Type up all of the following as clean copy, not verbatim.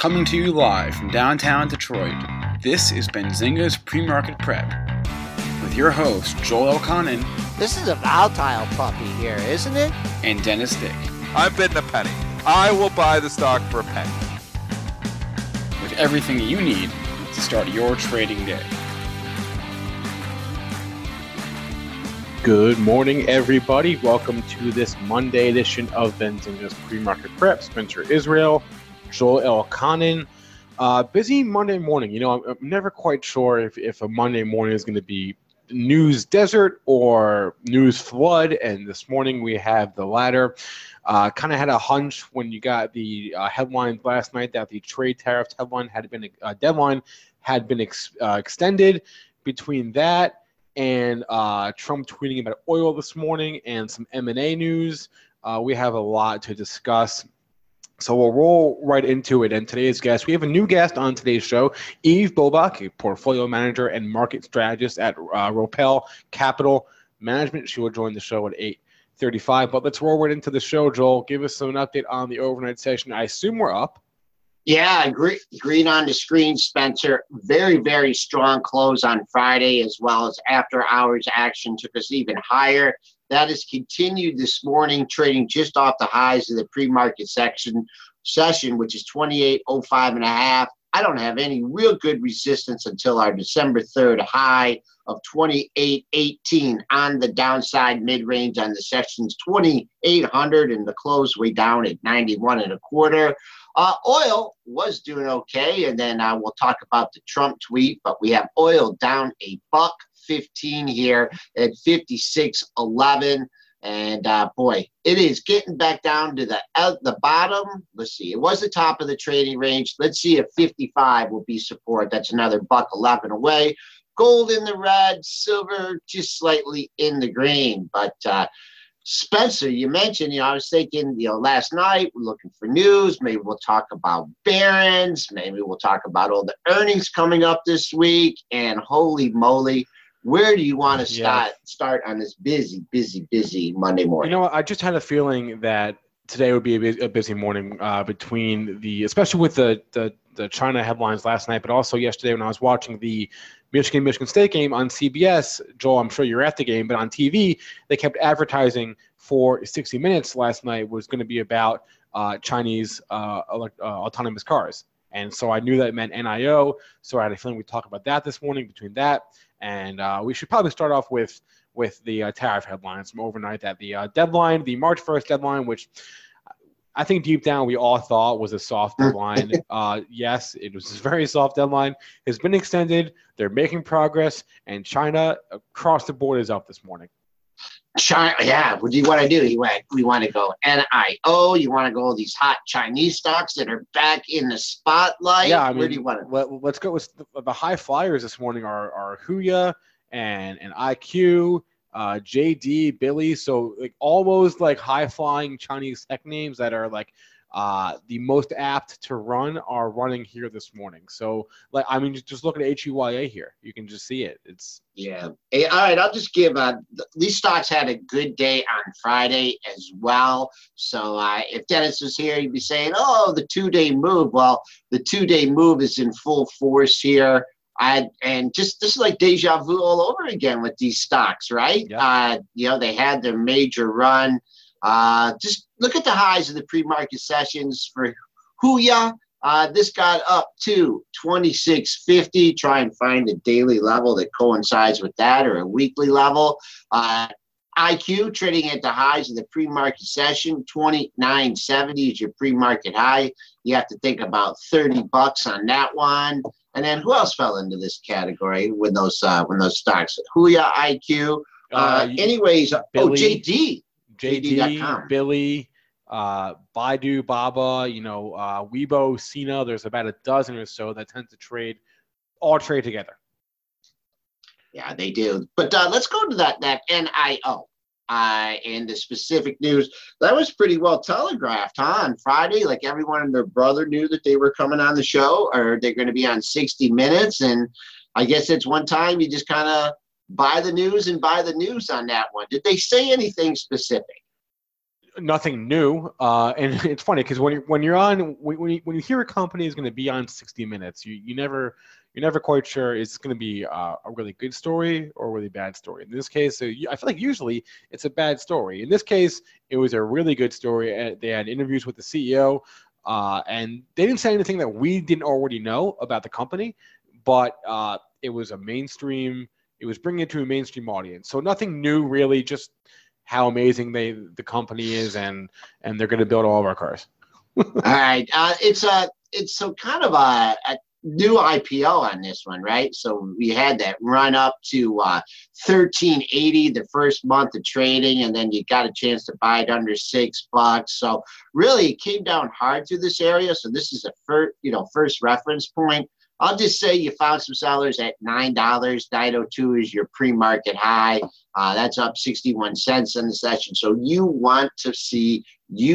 Coming to you live from downtown Detroit, this is Benzinga's Pre-Market Prep with your host, Joel Elconin. This is a volatile puppy here, isn't it? And Dennis Dick. I'm bidding a penny. I will buy the stock for a penny. With everything you need to start your trading day. Good morning, everybody. Welcome to this Monday edition of Benzinga's Pre-Market Prep. Spencer Israel, Joel Elconin. Busy Monday morning. You know, I'm never quite sure if a Monday morning is going to be news desert or news flood, and this morning we have the latter. Kind of had a hunch when you got the headlines last night that the trade tariff deadline had been extended. Between that and Trump tweeting about oil this morning and some M&A news, we have a lot to discuss. So we'll roll right into it. And today's guest, we have a new guest on today's show, Eve Bobak, a portfolio manager and market strategist at Ropel Capital Management. She will join the show at 8:35. But let's roll right into the show, Joel. Give us an update on the overnight session. I assume we're up. Yeah, green on the screen, Spencer. Very, very strong close on Friday, as well as after hours action took us even higher. That has continued this morning, trading just off the highs of the pre-market session, which is 28.05.5. I don't have any real good resistance until our December 3rd high of 28.18 on the downside mid-range on the session's 2,800, and the close way down at 91.25. Oil was doing okay, and then we'll talk about the Trump tweet, but we have oil down $1.15 here at 56.11. And boy, it is getting back down to the bottom. Let's see. It was the top of the trading range. Let's see if 55 will be support. That's another $1.11 away. Gold in the red, silver just slightly in the green. But Spencer, you mentioned, I was thinking, last night we're looking for news. Maybe we'll talk about Barron's. Maybe we'll talk about all the earnings coming up this week. And holy moly, where do you want to start on this busy Monday morning? I just had a feeling that today would be a busy morning between especially with the China headlines last night, but also yesterday when I was watching the Michigan State game on CBS. Joel, I'm sure you're at the game, but on TV, they kept advertising for 60 Minutes last night was going to be about Chinese autonomous cars. And so I knew that it meant NIO. So I had a feeling we'd talk about that this morning between that. And we should probably start off with the tariff headlines from overnight, that the deadline, the March 1st deadline, which I think deep down we all thought was a soft deadline. Yes, it was a very soft deadline. It's been extended. They're making progress. And China across the board is up this morning. China, yeah. What do you want to do? We want to go NIO. You want to go these hot Chinese stocks that are back in the spotlight? Yeah, where do you want to? Let's go with the high flyers this morning are Huya and IQ. JD, Billy, so like all those like high-flying Chinese tech names that are like the most apt to run are running here this morning. So just look at HUYA here. You can just see it. Hey, all right, I'll just give these stocks had a good day on Friday as well. So if Dennis was here, he'd be saying, "Oh, the 2-day move." Well, the 2-day move is in full force here. This is like deja vu all over again with these stocks, right? Yep. They had their major run. Just look at the highs of the pre-market sessions for Huya. This got up to 26.50. Try and find a daily level that coincides with that, or a weekly level. IQ trading at the highs of the pre-market session, 29.70 is your pre-market high. You have to think about $30 on that one. And then who else fell into this category when those stocks? Huya, IQ. Billy, JD.com. Billy, Baidu, Baba, Weibo, Sina. There's about a dozen or so that tend to all trade together. Yeah, they do. But let's go to that NIO. And the specific news that was pretty well telegraphed on Friday. Like everyone and their brother knew that they were coming on the show, or they're going to be on 60 Minutes. And I guess it's one time you just kind of buy the news on that one. Did they say anything specific? nothing new. And it's funny because when you hear a company is going to be on 60 Minutes, you're never quite sure is it going to be a really good story or a really bad story. In this case, I feel like usually it's a bad story. In this case, it was a really good story. They had interviews with the CEO, and they didn't say anything that we didn't already know about the company, but it was a mainstream. It was bringing it to a mainstream audience. So nothing new, really, just how amazing the company is, and they're going to build all of our cars. All right. It's so kind of a new IPO on this one, right? So we had that run up to 1380 the first month of trading, and then you got a chance to buy it under $6. So really, it came down hard through this area. So this is a first reference point. I'll just say you found some sellers at $9. 902 is your pre-market high. That's up 61 cents in the session. So you want to see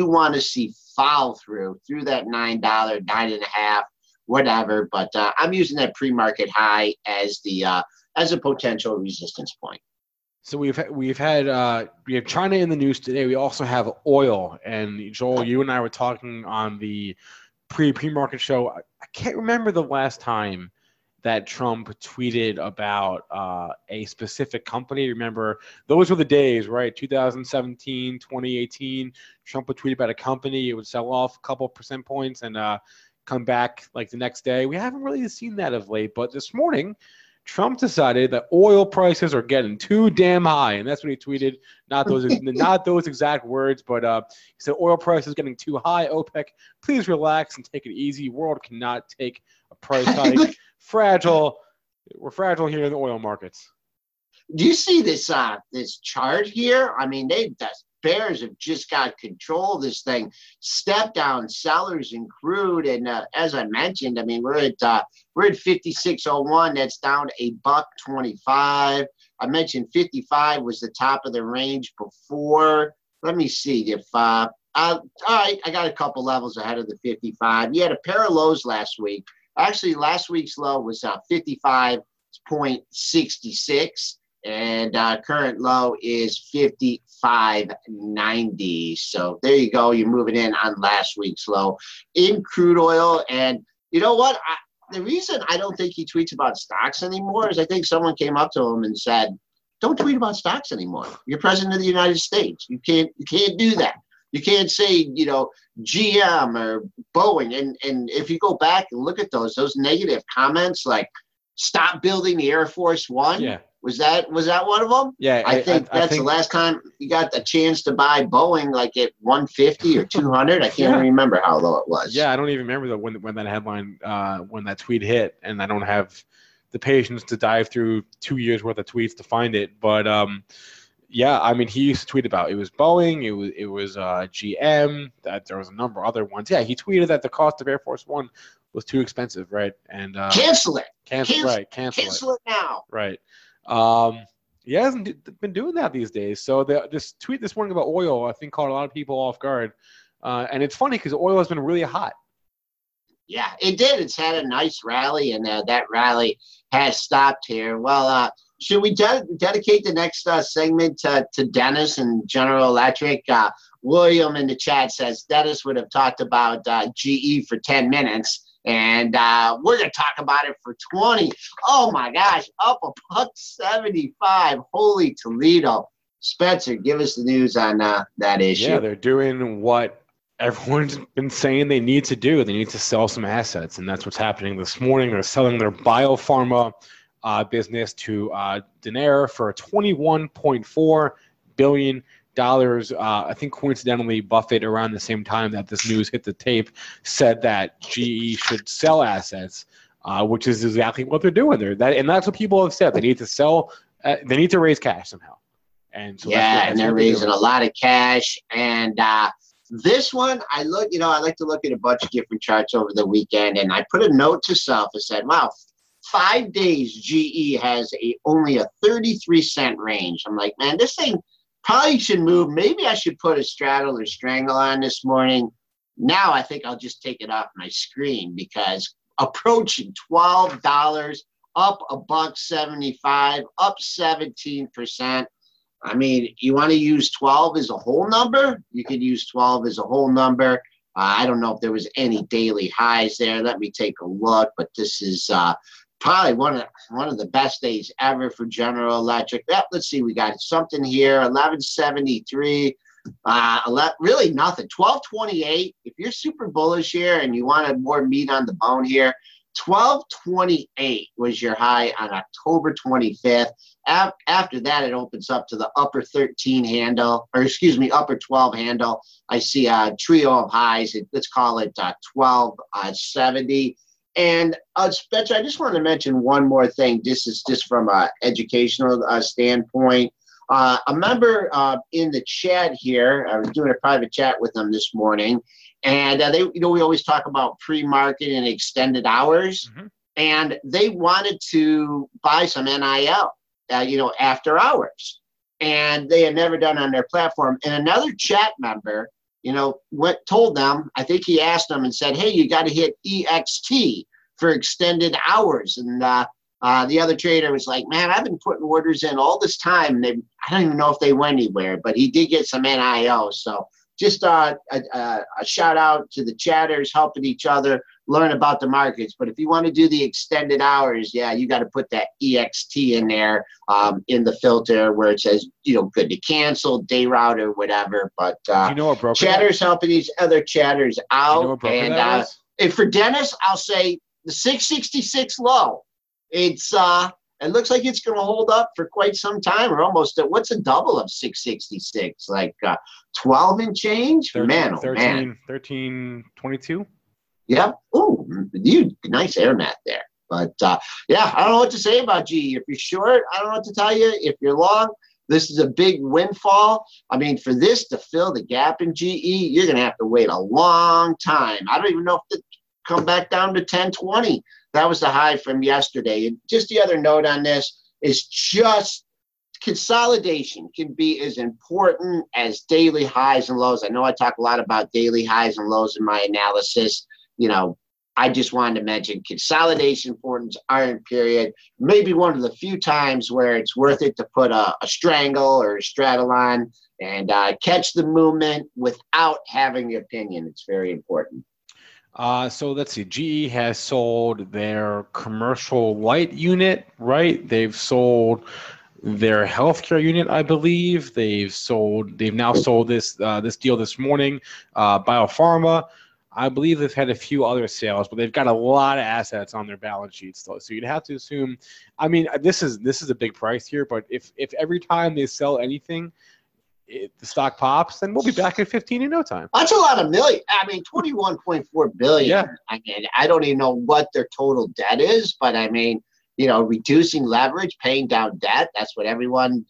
follow through that $9, $9.50, whatever. But I'm using that pre-market high as a potential resistance point. So we have China in the news today. We also have oil. And Joel, you and I were talking on the pre-market show. I can't remember the last time that Trump tweeted about a specific company. Remember, those were the days, right? 2017, 2018, Trump would tweet about a company. It would sell off a couple percent points and come back like the next day. We haven't really seen that of late, but this morning, Trump decided that oil prices are getting too damn high, and that's what he tweeted. Not those exact words, but he said oil prices getting too high. OPEC, please relax and take it easy. World cannot take a price hike. We're fragile here in the oil markets. Do you see this chart here? I mean, the bears have just got control of this thing. Step down sellers in crude, and as I mentioned, I mean we're at 56.01. That's down $1.25. I mentioned 55 was the top of the range before. Let me see if all right, I got a couple levels ahead of the 55. You had a pair of lows last week. Actually, last week's low was 55.66. And current low is 55.90. So there you go. You're moving in on last week's low in crude oil. And you know what? The reason I don't think he tweets about stocks anymore is I think someone came up to him and said, "Don't tweet about stocks anymore. You're president of the United States. You can't do that. You can't say, GM or Boeing." And if you go back and look at those negative comments, like stop building the Air Force One. Yeah. Was that one of them? Yeah, I think that's the last time you got a chance to buy Boeing, like at 150 or 200. I can't remember how low it was. Yeah, I don't even remember when that headline, when that tweet hit, and I don't have the patience to dive through 2 years worth of tweets to find it. But yeah, I mean, he used to tweet about it was Boeing, it was GM, that there was a number of other ones. Yeah, he tweeted that the cost of Air Force One was too expensive, right? And cancel it. Cancel it now. Right. He hasn't been doing that these days. So this tweet this morning about oil, I think, caught a lot of people off guard. And it's funny because oil has been really hot. Yeah, it did. It's had a nice rally, and that rally has stopped here. Well, should we dedicate the next segment to Dennis and General Electric? William in the chat says Dennis would have talked about GE for 10 minutes. And we're going to talk about it for 20. Oh, my gosh, up $1.75. Holy Toledo. Spencer, give us the news on that issue. Yeah, they're doing what everyone's been saying they need to do. They need to sell some assets, and that's what's happening this morning. They're selling their biopharma business to Danaher for $21.4 billion. I think coincidentally, Buffett, around the same time that this news hit the tape, said that GE should sell assets, which is exactly what they're doing there. And that's what people have said. They need to sell. They need to raise cash somehow. And so and they're raising a lot of cash. And this one, I like to look at a bunch of different charts over the weekend, and I put a note to self and said, "Wow, 5 days GE has only a 33-cent range." I'm like, man, this thing probably should move. Maybe I should put a straddle or strangle on this morning. Now I think I'll just take it off my screen because approaching $12, up $1.75, up 17%. I mean, you want to use 12 as a whole number? You could use 12 as a whole number. I don't know if there was any daily highs there. Let me take a look, but this is probably one of the best days ever for General Electric. Let's see, we got something here, 1173. Really nothing. 1228. If you're super bullish here and you wanted more meat on the bone here, 1228 was your high on October 25th. After that, it opens up to the upper 13 handle, or excuse me, upper 12 handle. I see a trio of highs. Let's call it 1270. And Spencer, I just want to mention one more thing. This is just from an educational standpoint. A member in the chat here, I was doing a private chat with them this morning, and we always talk about pre-market and extended hours, and they wanted to buy some NIL, after hours, and they had never done on their platform. And another chat member, told them, I think he asked them and said, hey, you got to hit EXT for extended hours. And the other trader was like, man, I've been putting orders in all this time. I don't even know if they went anywhere, but he did get some NIL. So just a shout out to the chatters helping each other learn about the markets. But if you want to do the extended hours, you got to put that EXT in there in the filter where it says, good to cancel, day route or whatever. But chatters helping these other chatters out. And for Dennis, I'll say the 666 low. It looks like it's going to hold up for quite some time. Or almost what's a double of 666? Like 12 and change? 1322. Yep. Ooh, nice air mat there. But I don't know what to say about GE. If you're short, I don't know what to tell you. If you're long, this is a big windfall. I mean, for this to fill the gap in GE, you're going to have to wait a long time. I don't even know if it come back down to 1020. That was the high from yesterday. And just the other note on this is just consolidation can be as important as daily highs and lows. I know I talk a lot about daily highs and lows in my analysis. I just wanted to mention consolidation Fortin's iron period, maybe one of the few times where it's worth it to put a strangle or a straddle on and catch the movement without having the opinion. It's very important. So let's see. GE has sold their commercial light unit, right? They've sold their healthcare unit, I believe. They've now sold this deal this morning. Biopharma, I believe they've had a few other sales, but they've got a lot of assets on their balance sheet still. So you'd have to assume. I mean, this is a big price here, but if every time they sell anything, the stock pops, then we'll be back at 15 in no time. That's a lot of million. I mean, 21.4 billion. Yeah. I mean, I don't even know what their total debt is, but I mean, reducing leverage, paying down debt. That's what everyone,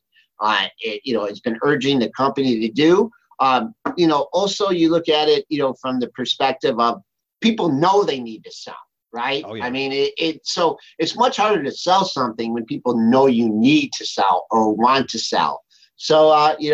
has been urging the company to do. Also you look at it, from the perspective of people know they need to sell, right? Oh, yeah. I mean, so it's much harder to sell something when people know you need to sell or want to sell. So,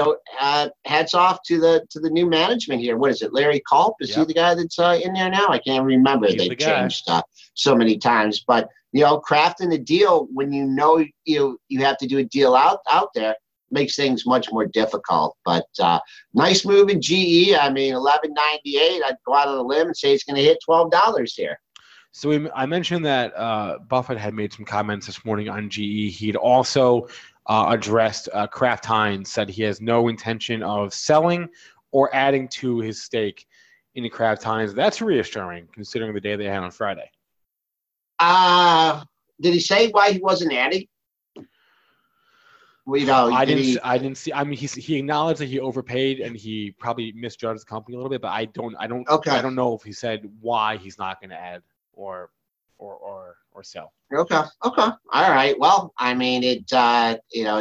hats off to the new management here. What is it? Larry Culp? Is he the guy that's in there now? I can't remember. They've changed so many times. But, crafting a deal when you have to do a deal out there makes things much more difficult. But nice move in GE. I mean, 11.98. I'd go out on a limb and say it's going to hit $12 here. So I mentioned that Buffett had made some comments this morning on GE. He'd also addressed Kraft Heinz, said he has no intention of selling or adding to his stake in Kraft Heinz. That's reassuring considering the day they had on Friday. Did he say why he wasn't adding? I didn't see. I mean, he acknowledged that he overpaid and he probably misjudged the company a little bit, but I don't know if he said why he's not going to add or sell. Okay. All right. Well, I mean, not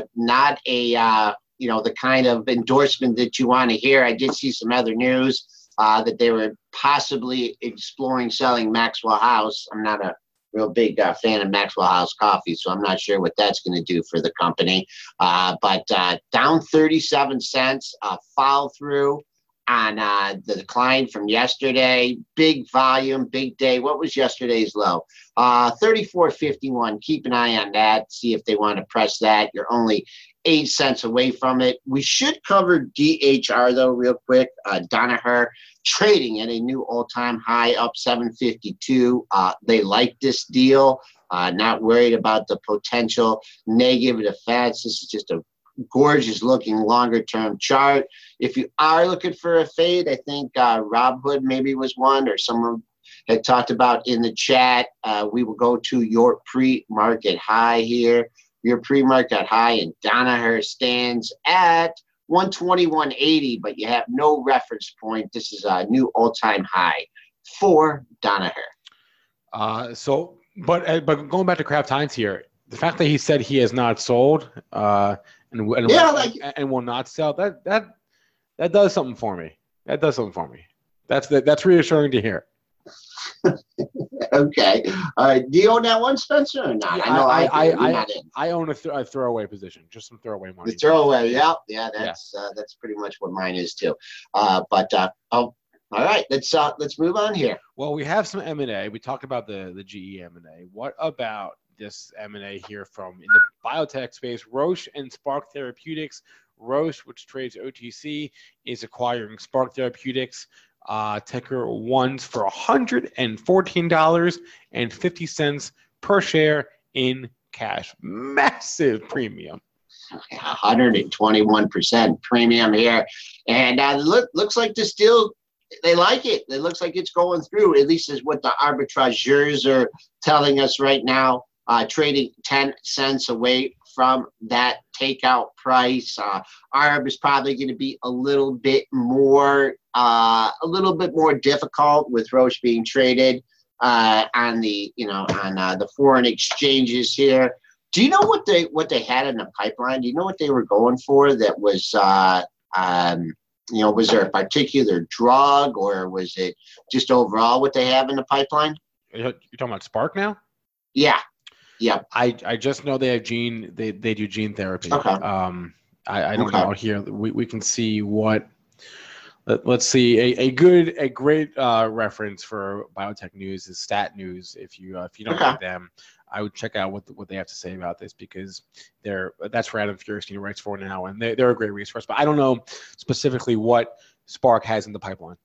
the kind of endorsement that you want to hear. I did see some other news that they were possibly exploring selling Maxwell House. I'm not a real big fan of Maxwell House coffee, so I'm not sure what that's going to do for the company. But down 37 cents, follow through on the decline from yesterday. Big volume, big day. What was yesterday's low? 34.51. Keep an eye on that. See if they want to press that. You're only 8 cents away from it. We should cover DHR though real quick. Danaher trading at a new all-time high, up 752. They like this deal. Not worried about the potential negative effects. This is just a gorgeous looking longer term chart. If you are looking for a fade, I think Rob Hood maybe was one, or someone had talked about in the chat. We will go to your pre-market high here. Your pre-market high in Danaher stands at 121.80, but you have no reference point. This is a new all-time high for Danaher. But going back to Kraft Heinz here, the fact that he said he has not sold and will not sell, that does something for me. That does something for me. That's reassuring to hear. Okay. Do you own that one, Spencer, or not? Yeah, I own a throwaway position, just some throwaway money. The throwaway, yeah. That's pretty much what mine is too. All right, let's move on here. Well, we have some M&A. We talked about the GE M&A. What about this M&A here from in the biotech space? Roche and Spark Therapeutics. Roche, which trades OTC, is acquiring Spark Therapeutics. Ticker ones for $114.50 per share in cash. Massive premium. 121% premium here. And looks like this deal, they like it. It looks like it's going through, at least is what the arbitrageurs are telling us right now, trading 10 cents away from that takeout price. ARB is probably going to be a little bit more difficult with Roche being traded on the foreign exchanges here. Do you know what they had in the pipeline? Do you know what they were going for? That was was there a particular drug, or was it just overall what they have in the pipeline? You're talking about Spark now? Yeah. Yeah. I just know they have they do gene therapy. Okay. I don't know here. We can see what. Let's see a great reference for biotech news is Stat News. If you don't know them, I would check out what they have to say about this, because that's where Adam Feuerstein writes for now, and they're a great resource. But I don't know specifically what Spark has in the pipeline.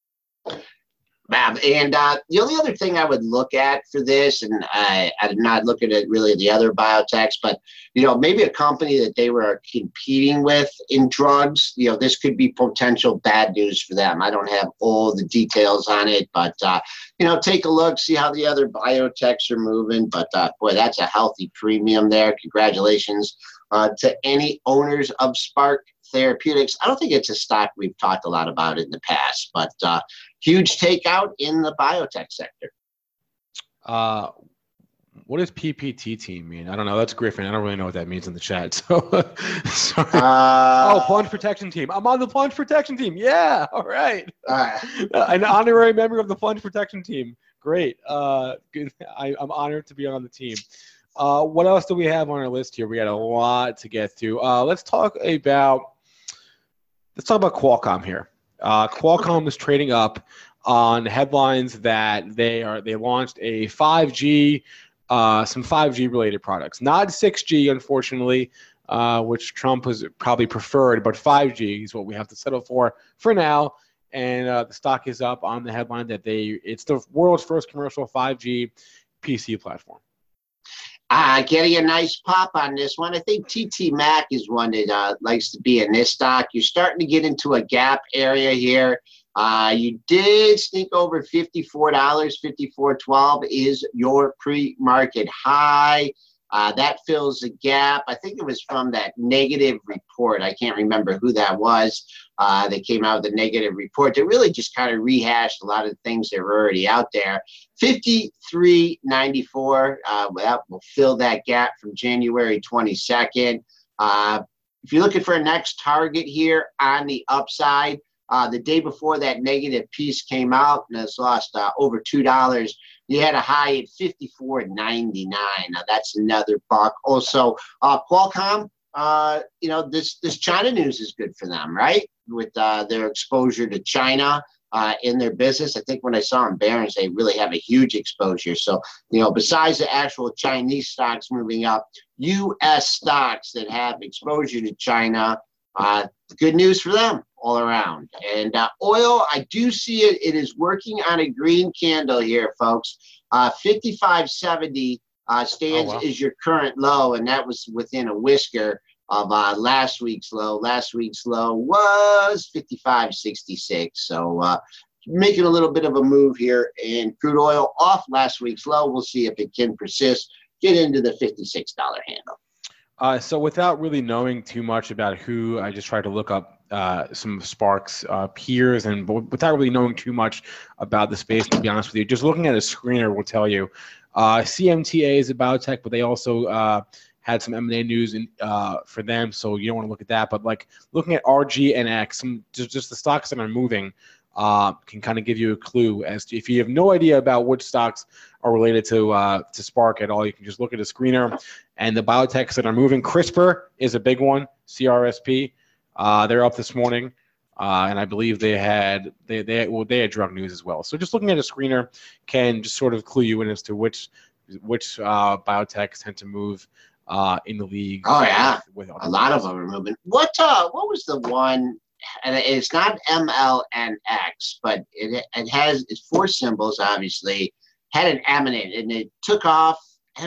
And the only other thing I would look at for this, and I'm not looking at really the other biotechs, but maybe a company that they were competing with in drugs. This could be potential bad news for them. I don't have all the details on it, but take a look, see how the other biotechs are moving. But boy, that's a healthy premium there. Congratulations to any owners of Spark Therapeutics. I don't think it's a stock we've talked a lot about in the past, but huge takeout in the biotech sector. What does PPT team mean? I don't know. That's Griffin. I don't really know what that means in the chat. So sorry. Plunge protection team. I'm on the plunge protection team. Yeah. All right. An honorary member of the plunge protection team. Great. Good. I'm honored to be on the team. What else do we have on our list here? We got a lot to get to. Let's talk about Qualcomm here. Qualcomm is trading up on headlines that they launched a 5G, some 5G related products, not 6G, unfortunately, which Trump has probably preferred, but 5G is what we have to settle for now. And the stock is up on the headline that it's the world's first commercial 5G PC platform. Getting a nice pop on this one. I think TT Mac is one that likes to be in this stock. You're starting to get into a gap area here. You did sneak over $54. $54.12 is your pre-market high. That fills a gap. I think it was from that negative report. I can't remember who that was. They came out with a negative report that really just kind of rehashed a lot of the things that were already out there. $53.94. That will fill that gap from January 22nd. If you're looking for a next target here on the upside, the day before that negative piece came out and it's lost over $2. You had a high at $54.99. Now that's another buck. Also, Qualcomm, this China news is good for them, right? With their exposure to China in their business. I think when I saw in Barron's, they really have a huge exposure. So, besides the actual Chinese stocks moving up, U.S. stocks that have exposure to China, good news for them all around. And oil, I do see it. It is working on a green candle here, folks. 55.70 stands as your current low, and that was within a whisker of last week's low. Last week's low was 55.66. So making a little bit of a move here in crude oil off last week's low. We'll see if it can persist, get into the $56 handle. So without really knowing too much about who, I just tried to look up some Sparks peers, and without really knowing too much about the space, to be honest with you, just looking at a screener will tell you. CMTA is a biotech, but they also had some M&A news for them, so you don't want to look at that. But like looking at RG and X, just the stocks that are moving can kind of give you a clue as to if you have no idea about which stocks are related to Spark at all. You can just look at a screener and the biotechs that are moving. CRISPR is a big one. CRSP, they're up this morning, and I believe they had drug news as well. So just looking at a screener can just sort of clue you in as to which biotechs tend to move in the league. Oh yeah, with a lot of them are moving. What was the one? And it's not MLNX, but it has it's 4 symbols. Obviously, had an M in it, and it took off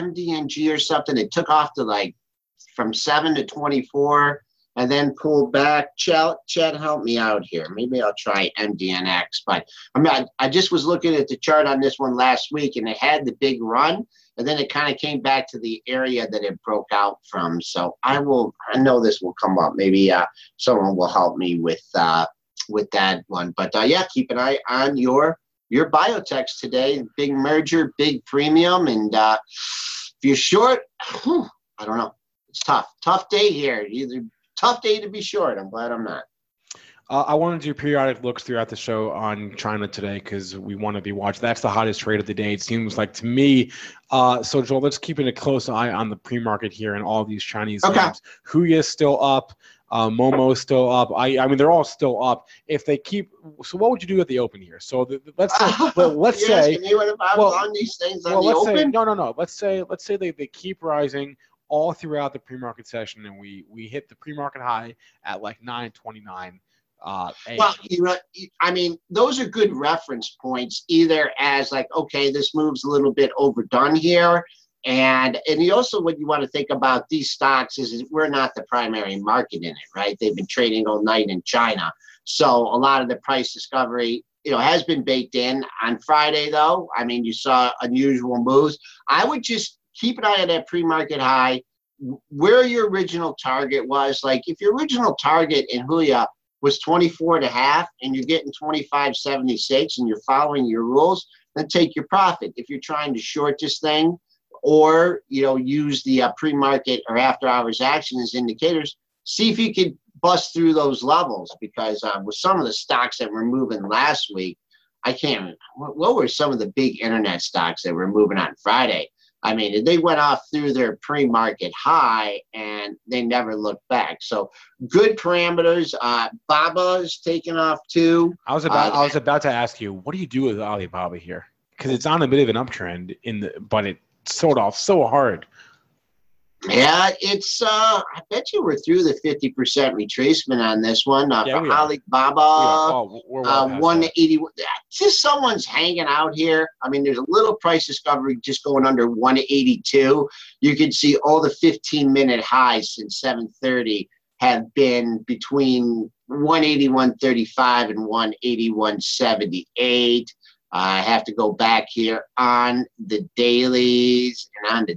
MDNG or something. It took off to from 7 to 24, and then pulled back. Chad, help me out here. Maybe I'll try MDNX. But I just was looking at the chart on this one last week, and it had the big run, and then it kind of came back to the area that it broke out from. So I know this will come up. Maybe someone will help me with that one. But keep an eye on your biotechs today. Big merger, big premium, and if you're short, I don't know. It's tough. Tough day here. Tough day to be short. I'm glad I'm not. I want to do periodic looks throughout the show on China today because we want to be watched. That's the hottest trade of the day, it seems like to me. So, Joel, let's keep a close eye on the pre-market here and all these Chinese names. Huya is still up. Momo is still up. I mean, they're all still up. If they keep, so what would you do at the open here? So let's say me what if I'm on these things on the open? No. Let's say they keep rising all throughout the pre-market session, and we hit the pre-market high at like 9:29. Well, I mean, those are good reference points, either as okay, this move's a little bit overdone here. And you also, what you want to think about these stocks is we're not the primary market in it, right? They've been trading all night in China. So a lot of the price discovery, has been baked in. On Friday, though, I mean, you saw unusual moves. I would just keep an eye on that pre-market high, where your original target was. Like if your original target in Huya was 24.5 and you're getting 25.76 and you're following your rules, then take your profit. If you're trying to short this thing or, use the pre-market or after hours action as indicators, see if you could bust through those levels, because with some of the stocks that were moving last week, what were some of the big internet stocks that were moving on Friday? I mean, they went off through their pre-market high and they never looked back. So good parameters. Baba is taking off too. I was about to ask you, what do you do with Alibaba here? Because it's on a bit of an uptrend but it sold off so hard. Yeah, it's I bet you we're through the 50% retracement on this one. For Alibaba, 180. Just someone's hanging out here. I mean, there's a little price discovery just going under 182. You can see all the 15-minute highs since 7:30 have been between 181.35 and 181.78. I have to go back here on the dailies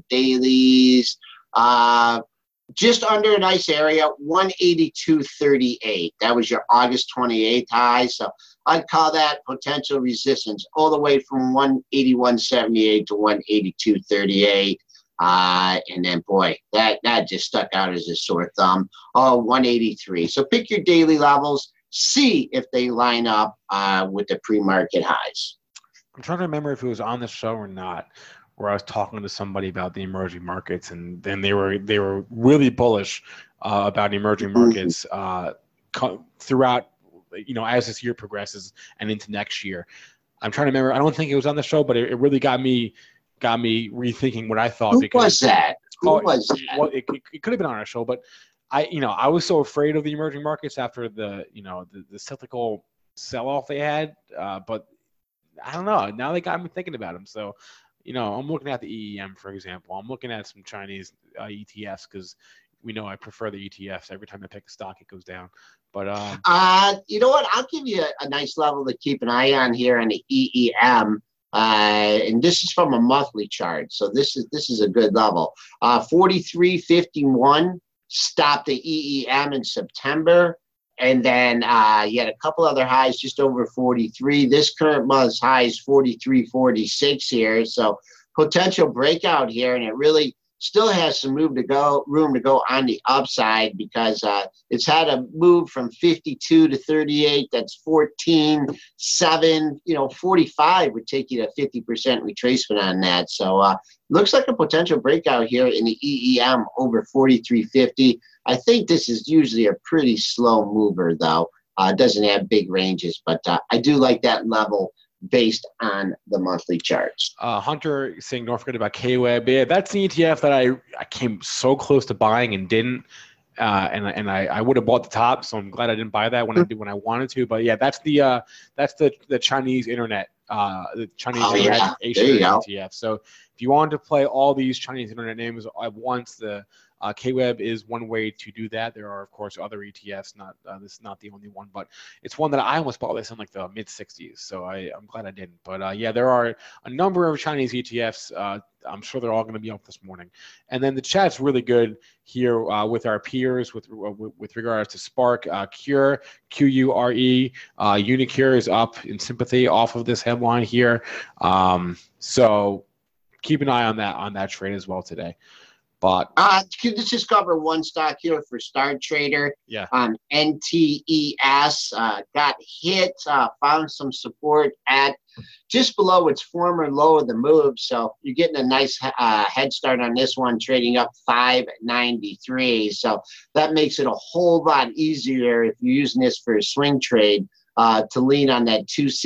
just under a nice area, 182.38. That was your August 28th high. So I'd call that potential resistance all the way from 181.78 to 182.38. And then, boy, that just stuck out as a sore thumb. 183. So pick your daily levels, see if they line up with the pre-market highs. I'm trying to remember if it was on the show or not. where I was talking to somebody about the emerging markets, and then they were really bullish about emerging markets throughout, as this year progresses and into next year. I'm trying to remember. I don't think it was on the show, but it really got me rethinking what I thought. Who was that? Well, it could have been on our show, but I was so afraid of the emerging markets after the cyclical sell-off they had. But I don't know. Now they got me thinking about them. So, I'm looking at the EEM, for example. I'm looking at some Chinese ETFs because we know I prefer the ETFs. Every time I pick a stock, it goes down. But you know what? I'll give you a nice level to keep an eye on here on the EEM. And this is from a monthly chart, so this is a good level. 43.51 stopped the EEM in September, and then you had a couple other highs just over 43. This current month's high is 43.46 here, so potential breakout here, and it really still has some room to go on the upside because it's had a move from 52 to 38. That's 14.7. 45 would take you to 50% retracement on that. So looks like a potential breakout here in the EEM over 43.50. I think this is usually a pretty slow mover, though. It doesn't have big ranges, but I do like that level based on the monthly charts. Hunter saying don't forget about KWEB. Yeah, that's the ETF that I came so close to buying and didn't. And I would have bought the top, so I'm glad I didn't buy that when I wanted to. But yeah, that's the Chinese internet, the Chinese internet ETF. So if you wanted to play all these Chinese internet names at once, the KWEB is one way to do that. There are, of course, other ETFs. This is not the only one, but it's one that I almost bought this in like the mid 60s. So I'm glad I didn't. But yeah, there are a number of Chinese ETFs. I'm sure they're all going to be up this morning. And then the chat's really good here with our peers with regards to Spark, Cure, QURE. Unicure is up in sympathy off of this headline here. So keep an eye on that trade as well today. But let's just cover one stock here for Star Trader. Yeah. NTES got hit, found some support at just below its former low of the move. So you're getting a nice head start on this one, trading up 593. So that makes it a whole lot easier if you're using this for a swing trade to lean on that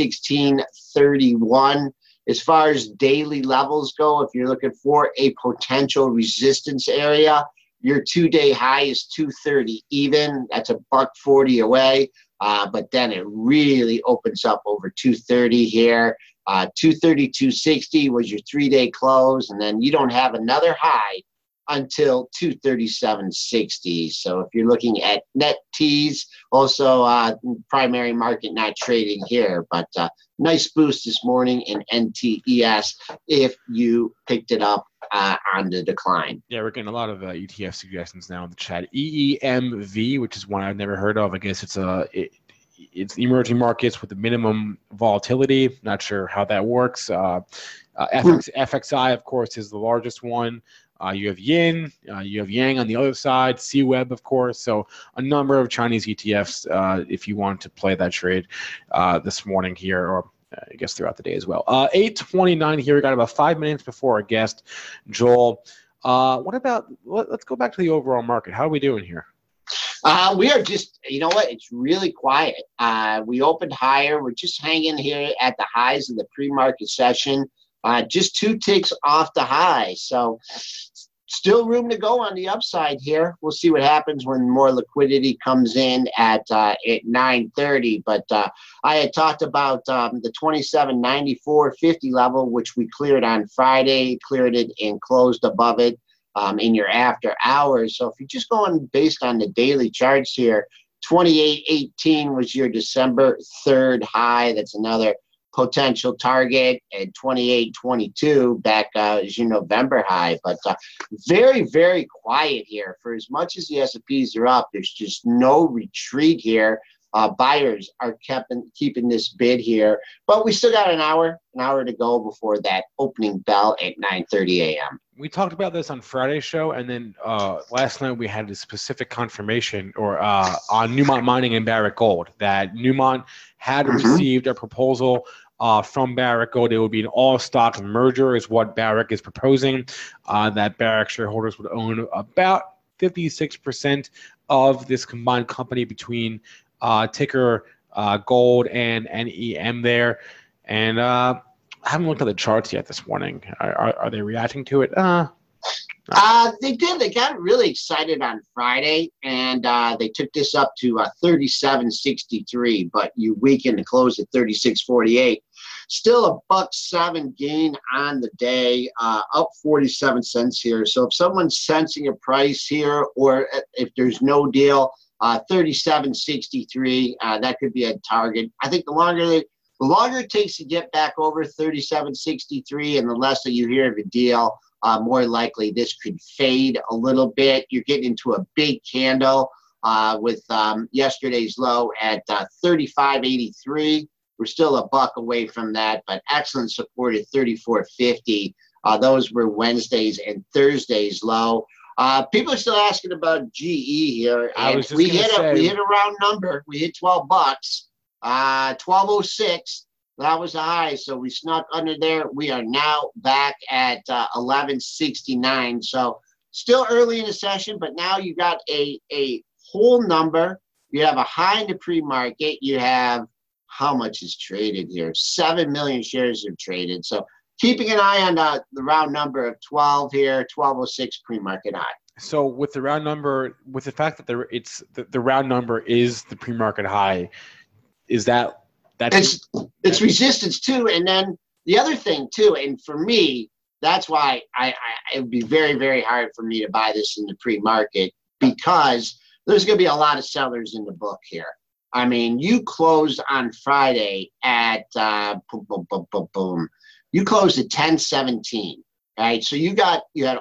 216.31. As far as daily levels go, if you're looking for a potential resistance area, your 2-day high is 230 even. That's $140 away. But then it really opens up over 230 here. 230, 260 was your 3-day close. And then you don't have another high until 237.60. So if you're looking at net T's, also primary market not trading here, but nice boost this morning in NTES if you picked it up on the decline. Yeah, we're getting a lot of ETF suggestions now in the chat. EEMV, which is one I've never heard of. I guess it's emerging markets with the minimum volatility. Not sure how that works. FXI, of course, is the largest one. You have Yin, you have Yang on the other side, CWEB, of course. So a number of Chinese ETFs if you want to play that trade this morning here, or I guess throughout the day as well. 8:29 here. We got about 5 minutes before our guest, Joel. Let's go back to the overall market. How are we doing here? We are just, it's really quiet. We opened higher. We're just hanging here at the highs of the pre-market session. Just 2 ticks off the high. So still room to go on the upside here. We'll see what happens when more liquidity comes in at 9:30. But I had talked about the 27.94.50 level, which we cleared on Friday, cleared it and closed above it in your after hours. So if you're just going based on the daily charts here, 28.18 was your December 3rd high. That's another potential target, at 28.22 back as your November high. But very, very quiet here. For as much as the S&Ps are up, there's just no retreat here. Buyers are keeping this bid here, but we still got an hour to go before that opening bell at 9:30 a.m. We talked about this on Friday's show, and then last night we had a specific confirmation on Newmont Mining and Barrick Gold that Newmont had received a proposal from Barrick Gold. It would be an all-stock merger is what Barrick is proposing, that Barrick shareholders would own about 56% of this combined company between ticker Gold and NEM there. And I haven't looked at the charts yet this morning. Are they reacting to it? They did. They got really excited on Friday, and they took this up to 37.63. But you weakened to close at 36.48. Still $1.07 gain on the day, up 47 cents here. So if someone's sensing a price here, or if there's no deal, 37.63, that could be a target. I think the longer it takes to get back over 37.63, and the less that you hear of a deal, more likely this could fade a little bit. You're getting into a big candle with yesterday's low at 35.83. We're still a buck away from that, but excellent support at 34.50. Those were Wednesday's and Thursday's low. People are still asking about GE here. And we hit a round number. We hit $12. 12.06. That was a high, so we snuck under there. We are now back at 11.69. So still early in the session, but now you got a whole number. You have a high in the pre-market. You have how much is traded here? 7 million shares are traded. So keeping an eye on the round number of 12 here, 12.06 pre-market high. So with the round number, with the fact that the round number is the pre-market high, is that's it's resistance too. And then the other thing too, and for me, that's why it would be very, very hard for me to buy this in the pre-market, because there's going to be a lot of sellers in the book here. I mean, you closed on Friday at you closed at 10.17, right? So you had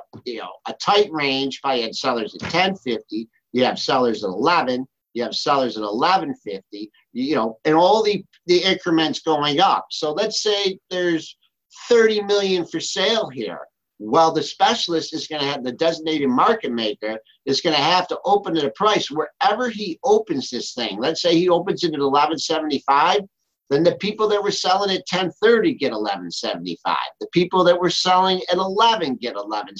a tight range. If I had sellers at 10.50, you have sellers at 11. You have sellers at 11.50, and all the increments going up. So let's say there's 30 million for sale here. Well, the specialist is going to have, the designated market maker is going to have to open at a price wherever he opens this thing. Let's say he opens it at 11.75. Then the people that were selling at 10.30 get 11.75. The people that were selling at 11 get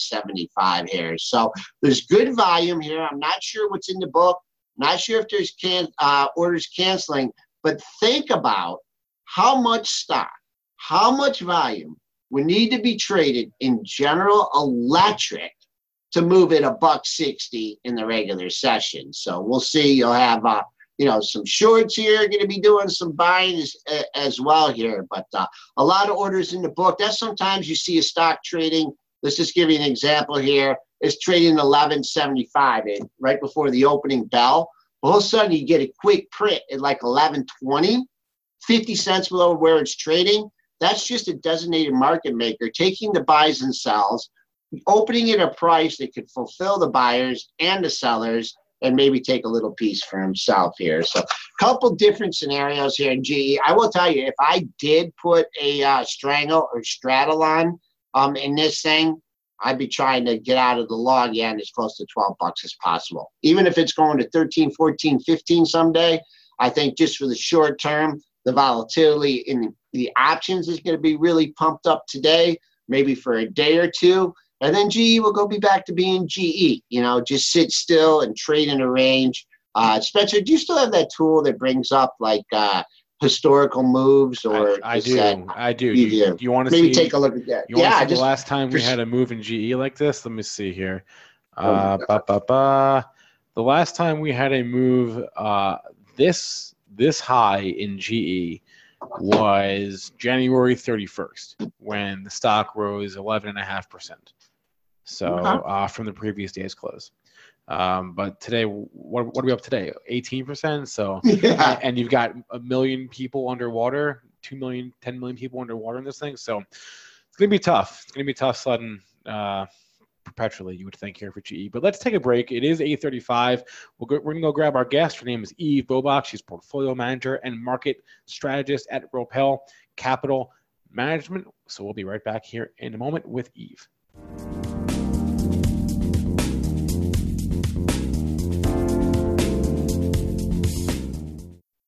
11.75 here. So there's good volume here. I'm not sure what's in the book. Not sure if there's orders canceling, but think about how much stock, how much volume would need to be traded in General Electric to move it $1.60 in the regular session. So we'll see. You'll have some shorts here going to be doing some buying as well here, but a lot of orders in the book. That's sometimes you see a stock trading. Let's just give you an example here. It's trading 11.75 and right before the opening bell. All of a sudden, you get a quick print at like 11.20, 50 cents below where it's trading. That's just a designated market maker taking the buys and sells, opening at a price that could fulfill the buyers and the sellers, and maybe take a little piece for himself here. So a couple different scenarios here in GE. I will tell you, if I did put a strangle or straddle on in this thing, I'd be trying to get out of the long end as close to $12 as possible. Even if it's going to 13, 14, 15 someday, I think just for the short term, the volatility in the options is going to be really pumped up today, maybe for a day or two. And then GE will go be back to being GE, just sit still and trade in a range. Spencer, do you still have that tool that brings up like historical moves? Or I do. You want to maybe take a look at that? The last time we had a move in GE like this? Let me see here. The last time we had a move this high in GE was January 31st when the stock rose 11.5%. So from the previous day's close. But today, what are we up today? 18%. So, and you've got 1 million people underwater, 2 million, 10 million people underwater in this thing. So it's going to be tough. It's going to be tough sledding perpetually, you would think, here for GE. But let's take a break. It is 8:35. We're going to go grab our guest. Her name is Eve Bobach. She's portfolio manager and market strategist at Propel Capital Management. So we'll be right back here in a moment with Eve.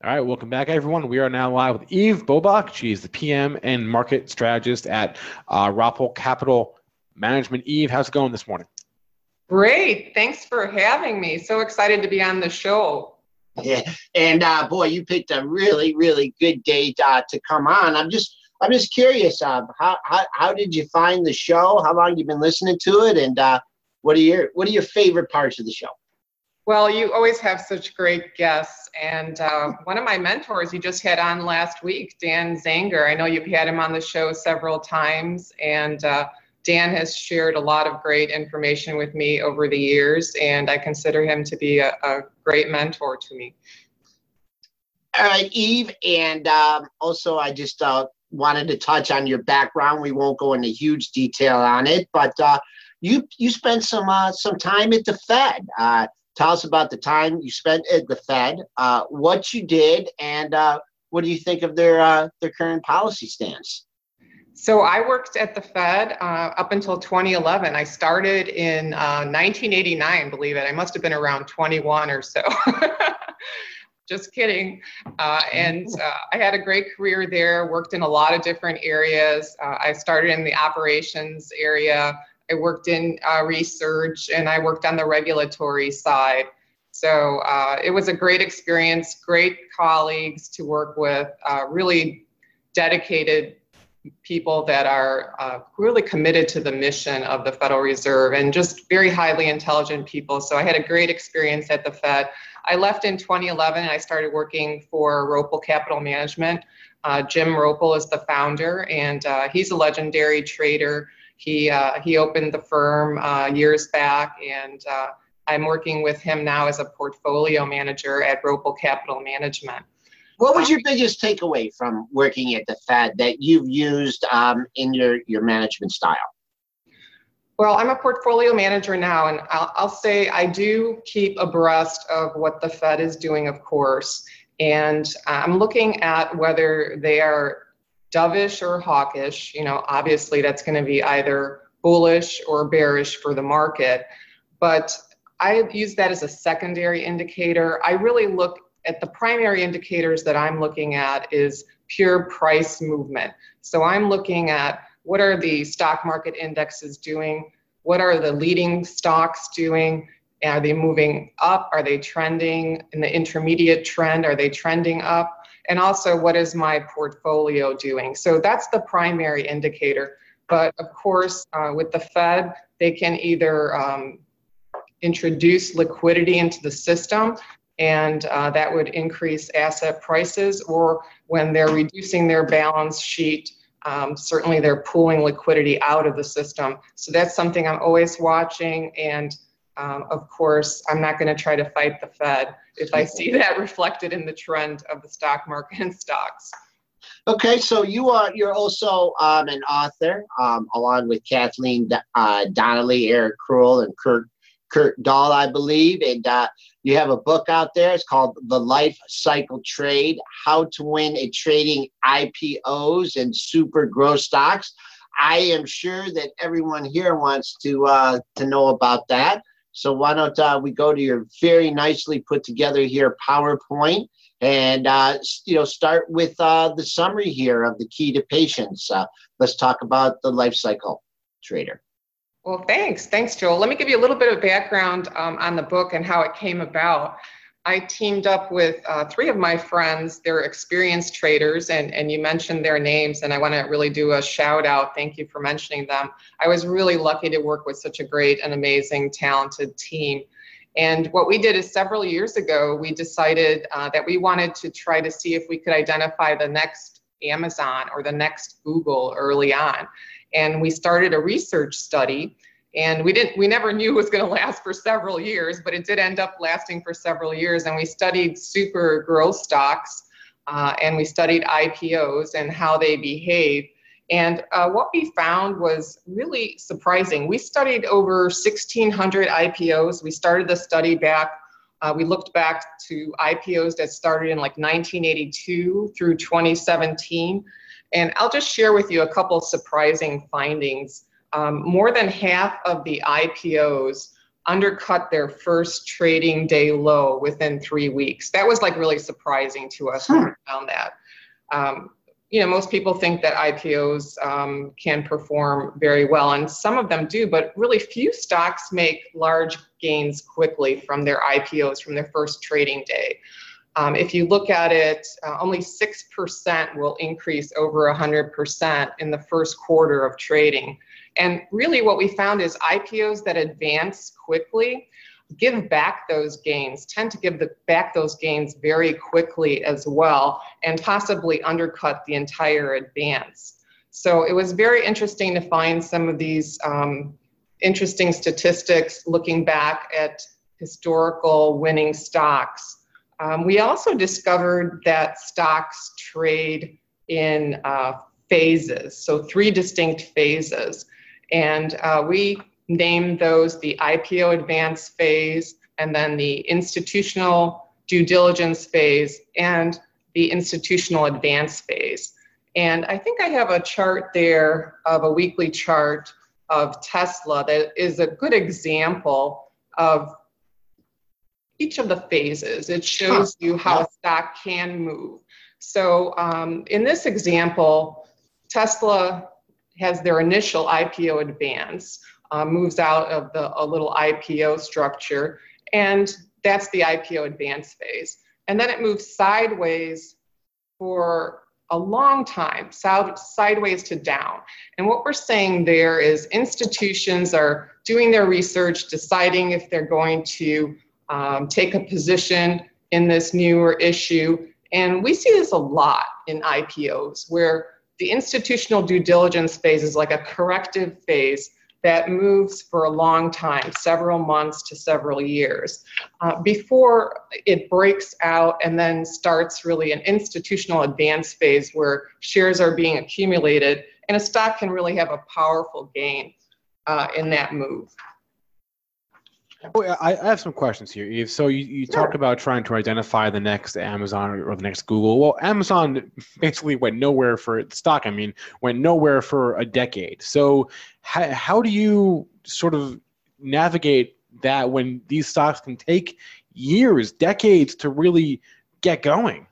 All right, welcome back, everyone. We are now live with Eve Bobach. She's the PM and market strategist at Roppel Capital Management. Eve, how's it going this morning? Great. Thanks for having me. So excited to be on the show. Yeah, and boy, you picked a really, really good date to come on. I'm just curious. How did you find the show? How long have you been listening to it? And what are your favorite parts of the show? Well, you always have such great guests. And one of my mentors you just had on last week, Dan Zanger. I know you've had him on the show several times. And Dan has shared a lot of great information with me over the years. And I consider him to be a great mentor to me. All right, Eve. And also, I just wanted to touch on your background. We won't go into huge detail on it. But you spent some time at the Fed. Tell us about the time you spent at the Fed, what you did, and what do you think of their current policy stance? So I worked at the Fed up until 2011. I started in 1989, believe it. I must have been around 21 or so. Just kidding. And I had a great career there, worked in a lot of different areas. I started in the operations area. I worked in research, and I worked on the regulatory side. So it was a great experience, great colleagues to work with, really dedicated people that are really committed to the mission of the Federal Reserve, and just very highly intelligent people. So I had a great experience at the Fed. I left in 2011 and I started working for Roppel Capital Management. Jim Roppel is the founder, and he's a legendary trader. He opened the firm years back, and I'm working with him now as a portfolio manager at Roppel Capital Management. What was your biggest takeaway from working at the Fed that you've used in your management style? Well, I'm a portfolio manager now, and I'll say I do keep abreast of what the Fed is doing, of course, and I'm looking at whether they are dovish or hawkish. Obviously that's going to be either bullish or bearish for the market, but I use that as a secondary indicator. I really look at the primary indicators that I'm looking at is pure price movement. So I'm looking at what are the stock market indexes doing? What are the leading stocks doing? Are they moving up? Are they trending in the intermediate trend? Are they trending up? And also, what is my portfolio doing? So that's the primary indicator. But of course, with the Fed, they can either introduce liquidity into the system, and that would increase asset prices, or when they're reducing their balance sheet, certainly they're pulling liquidity out of the system. So that's something I'm always watching. And of course, I'm not going to try to fight the Fed if I see that reflected in the trend of the stock market and stocks. Okay, so you're also an author, along with Kathleen Donnelly, Eric Krull, and Kurt Dahl, I believe, and you have a book out there. It's called The Life Cycle Trade: How to Win at Trading IPOs and Super Growth Stocks. I am sure that everyone here wants to know about that. So why don't we go to your very nicely put together here PowerPoint and start with the summary here of the key to patience. Let's talk about the life cycle trader. Well, thanks, Joel. Let me give you a little bit of background on the book and how it came about. I teamed up with three of my friends. They're experienced traders, and you mentioned their names, and I want to really do a shout out. Thank you for mentioning them. I was really lucky to work with such a great and amazing, talented team. And what we did is several years ago, we decided that we wanted to try to see if we could identify the next Amazon or the next Google early on. And we started a research study. And we never knew it was going to last for several years, but it did end up lasting for several years. And we studied super growth stocks, and we studied IPOs and how they behave. And what we found was really surprising. We studied over 1,600 IPOs. We started the study back. We looked back to IPOs that started in like 1982 through 2017. And I'll just share with you a couple surprising findings. More than half of the IPOs undercut their first trading day low within 3 weeks. That was like really surprising to us when we found that. Most people think that IPOs can perform very well, and some of them do, but really few stocks make large gains quickly from their IPOs, from their first trading day. If you look at it, only 6% will increase over 100% in the first quarter of trading. And really what we found is IPOs that advance quickly give back those gains, tend to give back those gains very quickly as well, and possibly undercut the entire advance. So it was very interesting to find some of these interesting statistics looking back at historical winning stocks. We also discovered that stocks trade in phases, so 3 distinct phases. And we named those the IPO advance phase, and then the institutional due diligence phase, and the institutional advance phase. And I think I have a chart there of a weekly chart of Tesla that is a good example of each of the phases. It shows you how a stock can move. So in this example, Tesla has their initial IPO advance, moves out of a little IPO structure, and that's the IPO advance phase. And then it moves sideways for a long time, sideways to down. And what we're saying there is institutions are doing their research, deciding if they're going to take a position in this newer issue. And we see this a lot in IPOs, where the institutional due diligence phase is like a corrective phase that moves for a long time, several months to several years, before it breaks out and then starts really an institutional advance phase where shares are being accumulated and a stock can really have a powerful gain in that move. I have some questions here, Eve. So you talked about trying to identify the next Amazon or the next Google. Well, Amazon basically went nowhere for its stock. Went nowhere for a decade. So how do you sort of navigate that when these stocks can take years, decades to really get going?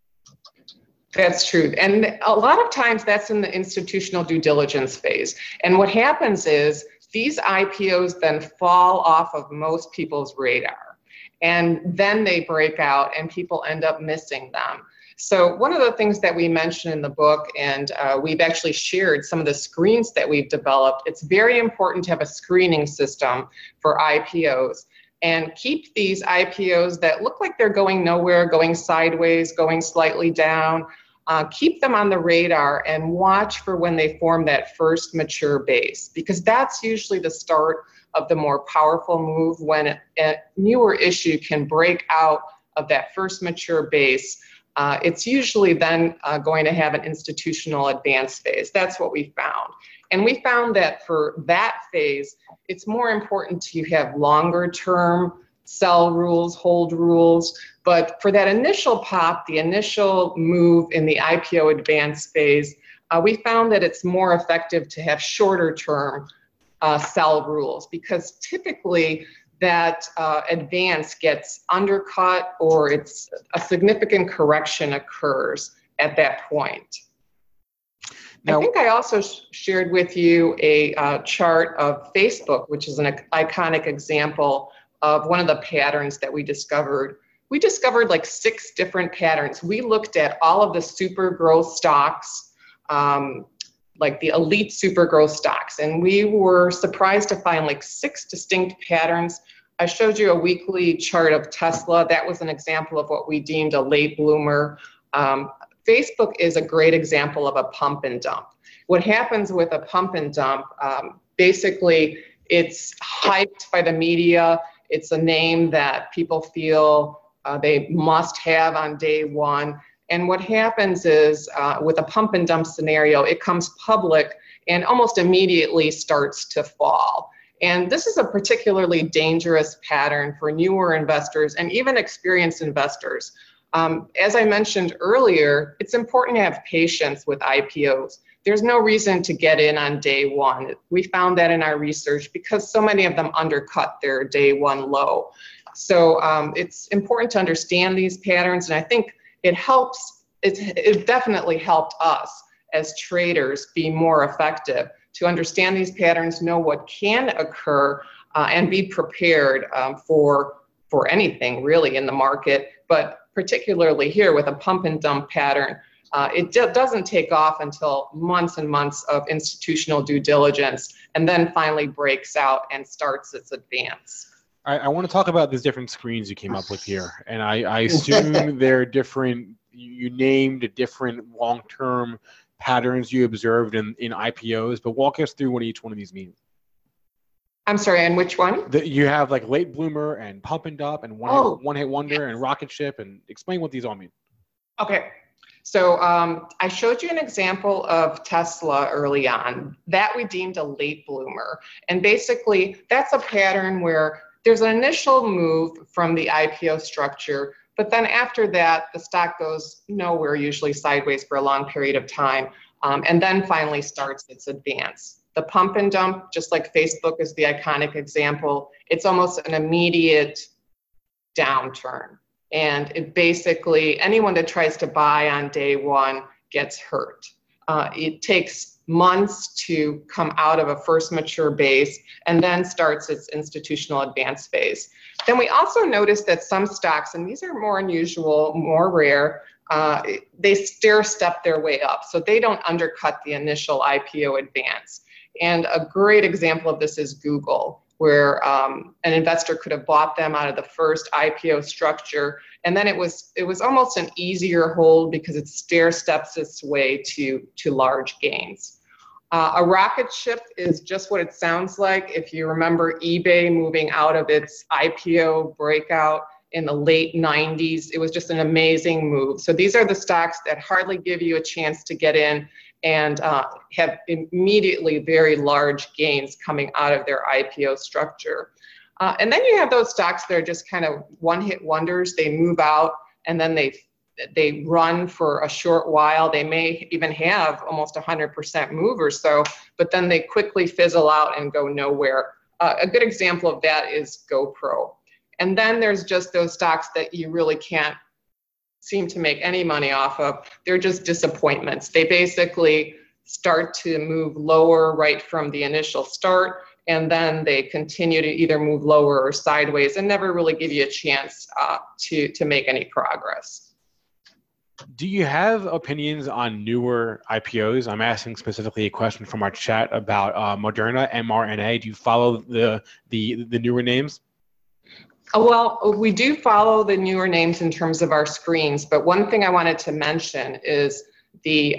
That's true. And a lot of times that's in the institutional due diligence phase. And what happens is these IPOs then fall off of most people's radar, and then they break out and people end up missing them. So one of the things that we mentioned in the book, and we've actually shared some of the screens that we've developed, it's very important to have a screening system for IPOs and keep these IPOs that look like they're going nowhere, going sideways, going slightly down, keep them on the radar and watch for when they form that first mature base, because that's usually the start of the more powerful move, when a newer issue can break out of that first mature base. It's usually then going to have an institutional advance phase. That's what we found. And we found that for that phase, it's more important to have longer term sell rules, hold rules. But for that initial pop, the initial move in the IPO advance phase, we found that it's more effective to have shorter term sell rules, because typically that advance gets undercut or it's a significant correction occurs at that point. Now, I think I also shared with you a chart of Facebook, which is an iconic example of one of the patterns that we discovered. We discovered like 6 different patterns. We looked at all of the super growth stocks, like the elite super growth stocks, and we were surprised to find like 6 distinct patterns. I showed you a weekly chart of Tesla. That was an example of what we deemed a late bloomer. Facebook is a great example of a pump and dump. What happens with a pump and dump, basically it's hyped by the media. It's a name that people feel they must have on day one. And what happens is with a pump and dump scenario, it comes public and almost immediately starts to fall. And this is a particularly dangerous pattern for newer investors and even experienced investors. As I mentioned earlier, it's important to have patience with IPOs. there's no reason to get in on day one. We found that in our research because so many of them undercut their day one low. So it's important to understand these patterns, and I think it helps. It definitely helped us as traders be more effective to understand these patterns, know what can occur, and be prepared for anything really in the market. But particularly here with a pump and dump pattern, it doesn't take off until months and months of institutional due diligence, and then finally breaks out and starts its advance. I want to talk about these different screens you came up with here, and I assume they're different. You named different long-term patterns you observed in IPOs, but walk us through what each one of these means. I'm sorry, and which one? You have like late bloomer and pump and dump and one hit wonder and rocket ship, and explain what these all mean. Okay. So I showed you an example of Tesla early on. That we deemed a late bloomer. And basically, that's a pattern where there's an initial move from the IPO structure, but then after that, the stock goes nowhere, usually sideways for a long period of time, and then finally starts its advance. The pump and dump, just like Facebook is the iconic example, it's almost an immediate downturn. And it basically, anyone that tries to buy on day one gets hurt. It takes months to come out of a first mature base and then starts its institutional advance phase. Then we also noticed that some stocks, and these are more unusual, more rare, they stair-step their way up. So they don't undercut the initial IPO advance. And a great example of this is Google, where an investor could have bought them out of the first IPO structure, and then it was almost an easier hold because it stair-steps its way to large gains. A rocket ship is just what it sounds like. If you remember eBay moving out of its IPO breakout in the late 90s, it was just an amazing move. So these are the stocks that hardly give you a chance to get in and have immediately very large gains coming out of their IPO structure. And then you have those stocks that are just kind of one-hit wonders. They move out and then they run for a short while. They may even have almost 100% move or so, but then they quickly fizzle out and go nowhere. A good example of that is GoPro. And then there's just those stocks that you really can't seem to make any money off of. They're just disappointments. They basically start to move lower right from the initial start, and then they continue to either move lower or sideways and never really give you a chance to make any progress. Do you have opinions on newer IPOs? I'm asking specifically a question from our chat about Moderna, mRNA. Do you follow the newer names? Well, we do follow the newer names in terms of our screens, but one thing I wanted to mention is the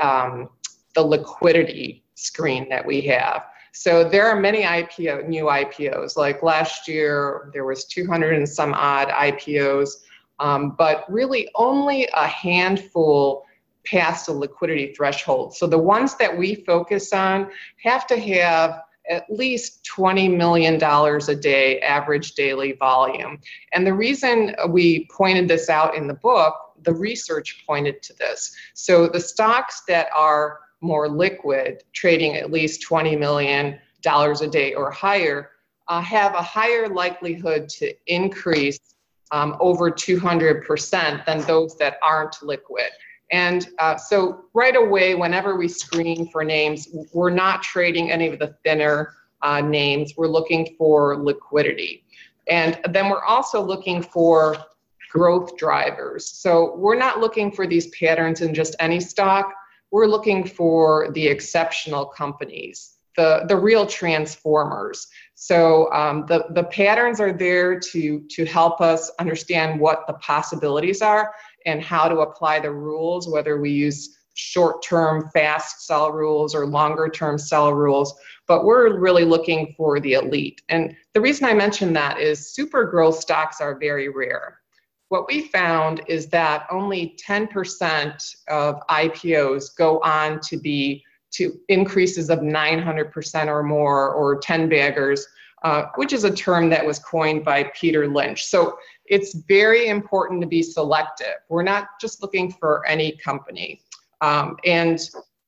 liquidity screen that we have. So there are many new IPOs. Like last year, there was 200 and some odd IPOs, but really only a handful passed the liquidity threshold. So the ones that we focus on have to have at least $20 million a day average daily volume. And the reason we pointed this out in the book, the research pointed to this. So the stocks that are more liquid, trading at least $20 million a day or higher, have a higher likelihood to increase over 200% than those that aren't liquid. And so right away, whenever we screen for names, we're not trading any of the thinner names. We're looking for liquidity. And then we're also looking for growth drivers. So we're not looking for these patterns in just any stock. We're looking for the exceptional companies, the real transformers. So the patterns are there to help us understand what the possibilities are and how to apply the rules, whether we use short-term fast sell rules or longer-term sell rules. But we're really looking for the elite. And the reason I mention that is super growth stocks are very rare. What we found is that only 10% of IPOs go on to increases of 900% or more, or 10 baggers, which is a term that was coined by Peter Lynch. So it's very important to be selective. We're not just looking for any company. And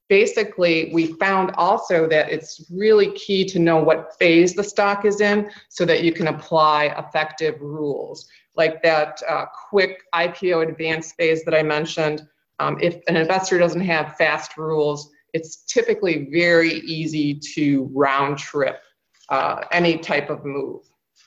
basically, we found also that it's really key to know what phase the stock is in so that you can apply effective rules. Like that quick IPO advance phase that I mentioned, if an investor doesn't have fast rules, it's typically very easy to round trip any type of move.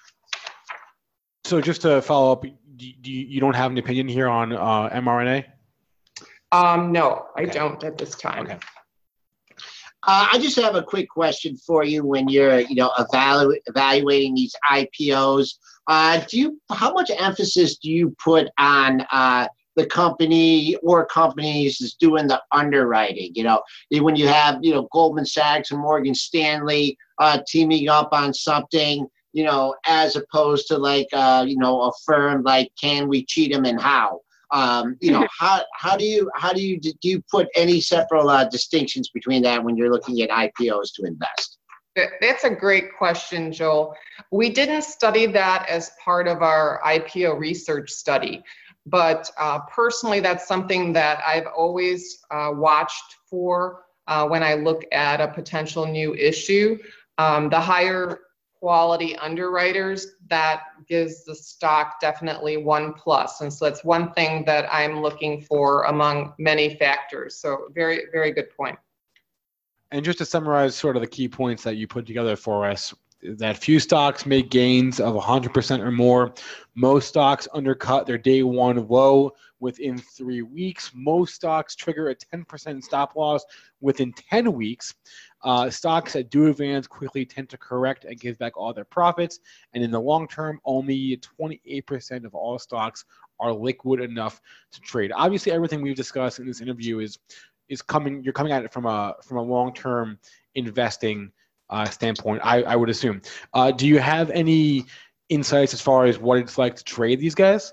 So just to follow up, you don't have an opinion here on mRNA? No, I Okay. don't at this time. Okay. I just have a quick question for you when you're, evaluating these IPOs. How much emphasis do you put on the company or companies is doing the underwriting? When you have, Goldman Sachs and Morgan Stanley teaming up on something, as opposed to like, a firm like Can We Cheat 'Em and How? How do you put any separate distinctions between that when you're looking at IPOs to invest? That's a great question, Joel. We didn't study that as part of our IPO research study, but personally, that's something that I've always watched for when I look at a potential new issue. The higher quality underwriters, that gives the stock definitely 1+. And so that's one thing that I'm looking for among many factors. So very, very good point. And just to summarize sort of the key points that you put together for us, that few stocks make gains of 100% or more. Most stocks undercut their day one low within 3 weeks. Most stocks trigger a 10% stop loss within 10 weeks. Stocks that do advance quickly tend to correct and give back all their profits. And in the long term, only 28% of all stocks are liquid enough to trade. Obviously, everything we've discussed in this interview you're coming at it from a long-term investing standpoint, I would assume. Do you have any insights as far as what it's like to trade these guys?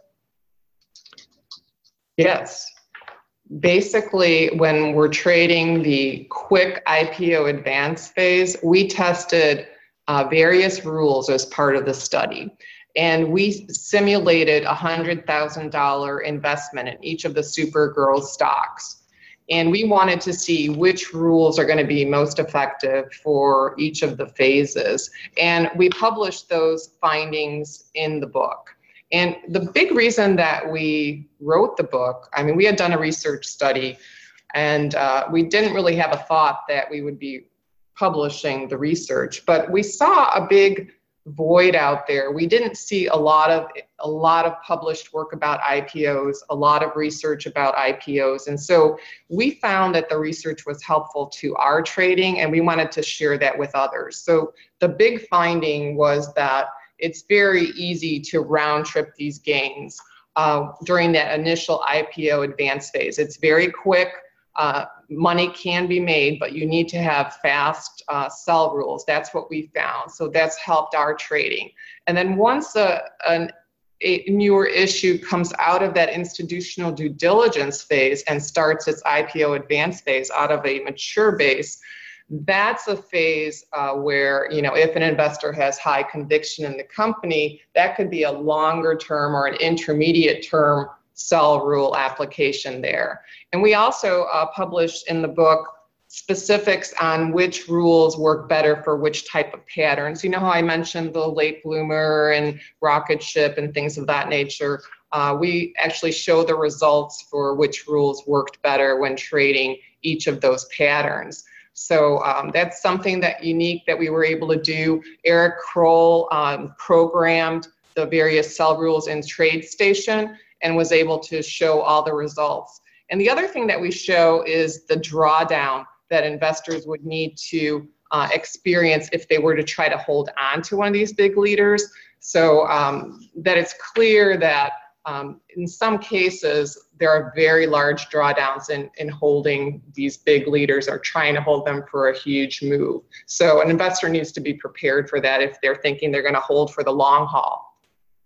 Yes. Basically, when we're trading the quick IPO advance phase, we tested various rules as part of the study. And we simulated $100,000 investment in each of the Supergirl stocks. And we wanted to see which rules are going to be most effective for each of the phases. And we published those findings in the book. And the big reason that we wrote the book, we had done a research study, and we didn't really have a thought that we would be publishing the research, but we saw a big void out there. We didn't see a lot of published work about IPOs, a lot of research about IPOs. And so we found that the research was helpful to our trading, and we wanted to share that with others. So the big finding was that it's very easy to round trip these gains during that initial IPO advance phase. It's very quick. Money can be made, but you need to have fast sell rules. That's what we found. So that's helped our trading. And then once a newer issue comes out of that institutional due diligence phase and starts its IPO advance phase out of a mature base, that's a phase where, if an investor has high conviction in the company, that could be a longer term or an intermediate term sell rule application there. And we also published in the book specifics on which rules work better for which type of patterns. You know how I mentioned the late bloomer and rocket ship and things of that nature? We actually show the results for which rules worked better when trading each of those patterns. So that's something unique that we were able to do. Eric Kroll programmed the various sell rules in TradeStation and was able to show all the results. And the other thing that we show is the drawdown that investors would need to experience if they were to try to hold on to one of these big leaders. So that it's clear that in some cases, there are very large drawdowns in holding these big leaders or trying to hold them for a huge move. So an investor needs to be prepared for that if they're thinking they're going to hold for the long haul.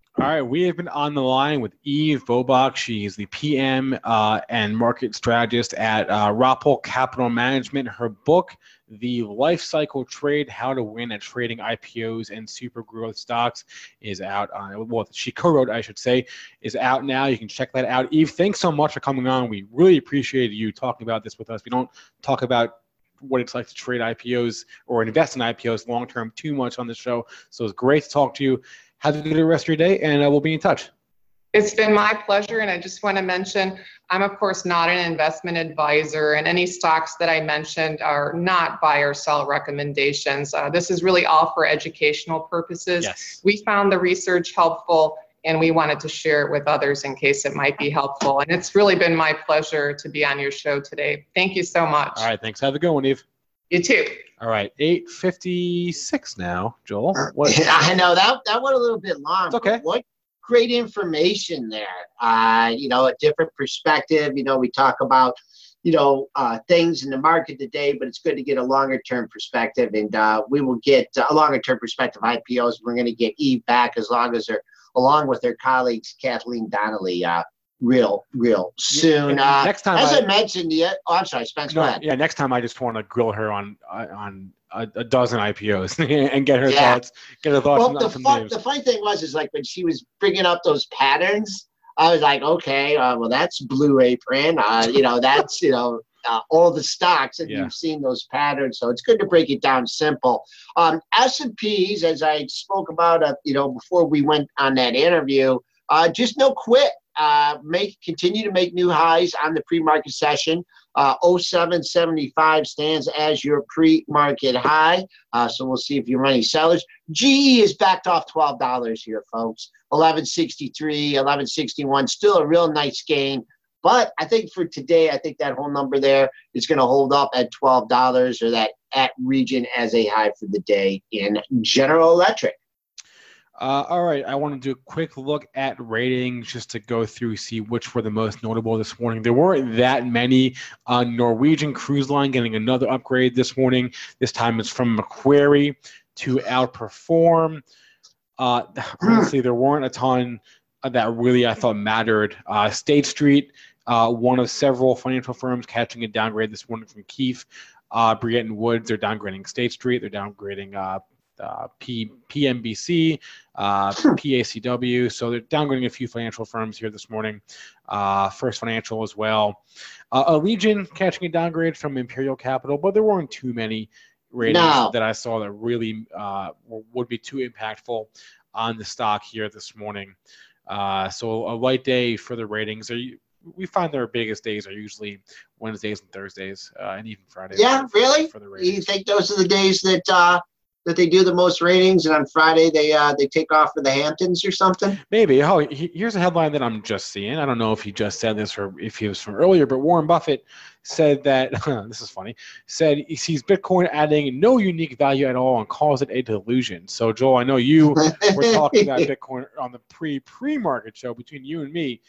All right, we have been on the line with Eve Vobach. She's the PM and market strategist at Roppel Capital Management. Her book, The Life Cycle Trade: How to Win at Trading IPOs and Super Growth Stocks, is out. She co-wrote, I should say, is out now. You can check that out. Eve, thanks so much for coming on. We really appreciate you talking about this with us. We don't talk about what it's like to trade IPOs or invest in IPOs long-term too much on the show. So it's great to talk to you. Have a good rest of your day, and we'll be in touch. It's been my pleasure, and I just want to mention, I'm of course not an investment advisor, and any stocks that I mentioned are not buy or sell recommendations. This is really all for educational purposes. Yes. We found the research helpful, and we wanted to share it with others in case it might be helpful. And it's really been my pleasure to be on your show today. Thank you so much. All right, thanks. Have a good one, Eve. You too. All right, 8:56 now, Joel. I know that went a little bit long. It's okay. What great information there. A different perspective. We talk about, things in the market today, but it's good to get a longer term perspective. And we will get a longer term perspective IPOs. We're going to get Eve back along with her colleagues, Kathleen Donnelly, real soon. Next time, I mentioned, I'm sorry, Spence. Go ahead. Yeah, next time I just want to grill her on a dozen IPOs and get her thoughts. Get her thoughts. Well, the funny thing was like when she was bringing up those patterns, I was like, okay, well that's Blue Apron. That's all the stocks, and you've seen those patterns. So it's good to break it down simple. S&Ps, as I spoke about, before we went on that interview, just no quit. Continue to make new highs on the pre-market session. 0775 stands as your pre-market high. So we'll see if you're any sellers. GE is backed off $12 here, folks. 1163, 1161, still a real nice gain. But I think for today, I think that whole number there is going to hold up at $12 or that at region as a high for the day in General Electric. All right, I want to do a quick look at ratings just to go through, see which were the most notable this morning. There weren't that many. Norwegian Cruise Line getting another upgrade this morning. This time it's from Macquarie to Outperform. Honestly, there weren't a ton that really I thought mattered. State Street, one of several financial firms catching a downgrade this morning from Keefe. Briette & Woods, they're downgrading State Street. They're downgrading PMBC, PACW. So they're downgrading a few financial firms here this morning. First Financial as well. Allegion catching a downgrade from Imperial Capital, but there weren't too many ratings that I saw that really would be too impactful on the stock here this morning. So a light day for the ratings. We find their biggest days are usually Wednesdays and Thursdays, and even Fridays. Yeah, really? For the ratings. You think those are the days that they do the most ratings, and on Friday they take off for the Hamptons or something? Maybe. Oh, here's a headline that I'm just seeing. I don't know if he just said this or if he was from earlier, but Warren Buffett said that this is funny. Said he sees Bitcoin adding no unique value at all and calls it a delusion. So, Joel, I know you were talking about Bitcoin on the pre-market show between you and me.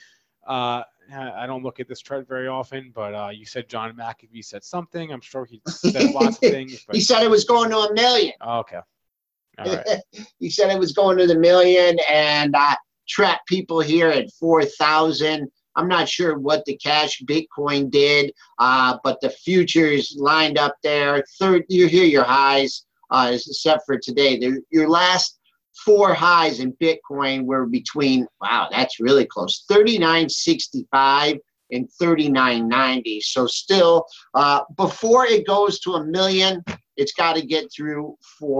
I don't look at this chart very often, but you said John McAfee said something. I'm sure he said lots of things. But... He said it was going to 1 million. Oh, okay. All right. He said it was going to the 1 million and trapped people here at 4,000. I'm not sure what the cash Bitcoin did, but the futures lined up there. You hear your highs, except for today. Your last 4 highs in Bitcoin were between, wow, that's really close, 39.65 and 39.90. So still, before it goes to 1 million, it's got to get through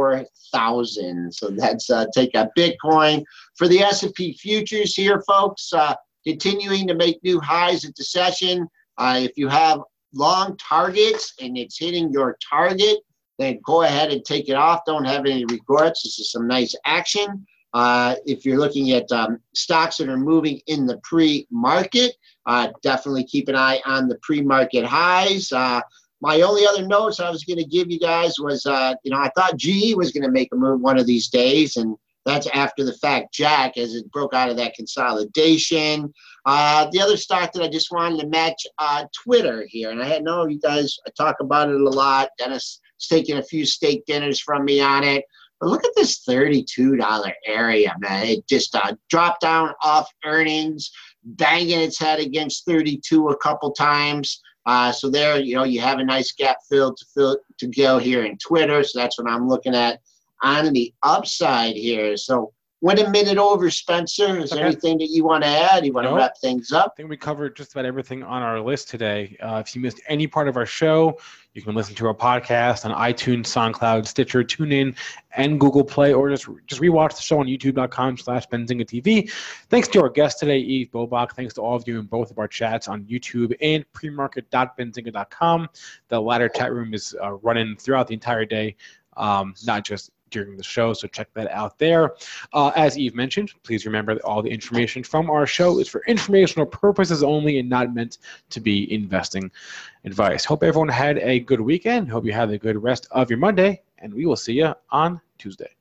4,000. So that's take a Bitcoin. For the S&P futures here, folks, continuing to make new highs at the session. If you have long targets and it's hitting your target, then go ahead and take it off. Don't have any regrets. This is some nice action. If you're looking at stocks that are moving in the pre-market, definitely keep an eye on the pre-market highs. My only other notes I was going to give you guys was, I thought GE was going to make a move one of these days, and that's after the fact Jack, as it broke out of that consolidation. The other stock that I just wanted to match, Twitter here, and I talk about it a lot. Dennis taking a few steak dinners from me on it. But look at this $32 area, man. It just dropped down off earnings, banging its head against 32 a couple times. So there, you have a nice gap fill to go here in Twitter. So that's what I'm looking at on the upside here. So went a minute over, Spencer. Is there anything that you want to add? You want to wrap things up? I think we covered just about everything on our list today. If you missed any part of our show, you can listen to our podcast on iTunes, SoundCloud, Stitcher, TuneIn, and Google Play, or just rewatch the show on youtube.com/BenzingaTV. Thanks to our guest today, Eve Bobach. Thanks to all of you in both of our chats on YouTube and premarket.benzinga.com. The latter chat room is running throughout the entire day, not just during the show, so check that out there. As Eve mentioned, please remember that all the information from our show is for informational purposes only and not meant to be investing advice. Hope everyone had a good weekend. Hope you have a good rest of your Monday, and we will see you on Tuesday.